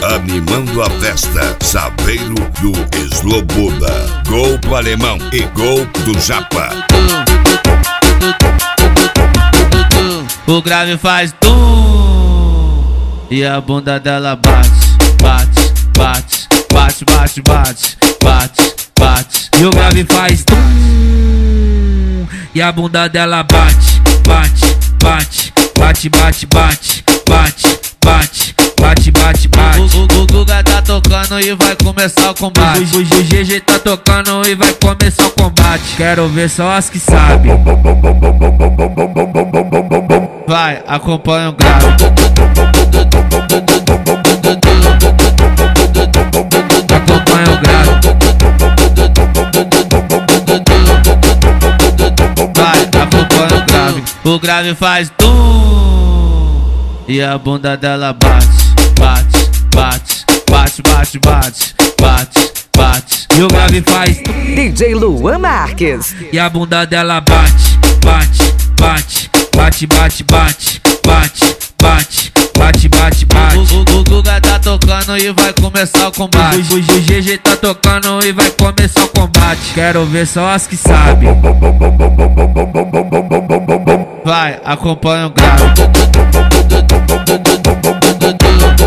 animando a festa, Saveiro do Sloboda, gol do Alemão e gol do Japa. O grave faz tum e a bunda dela bate, bate, bate, bate, bate, bate, bate, bate. E o grave faz tum e a bunda dela bate, bate, bate, bate, bate, bate, bate, bate, bate, bate, bate. O Guga tá tocando e vai começar o combate. O GG tá tocando e vai começar o combate. Quero ver só as que sabem. Vai, acompanha o grave. Acompanha o grave. Vai, acompanha o grave. O grave faz tum e a bunda dela bate, bate, bate, bate, bate, bate, bate, bate. E o grave faz tum. DJ Luan Marques. E a bunda dela bate, bate, bate, bate, bate, bate, bate, bate, bate, bate, bate. O Guga tá tocando e vai começar o combate. O GG tá tocando e vai começar o combate. Quero ver só as que sabem. Vai, acompanha o grave.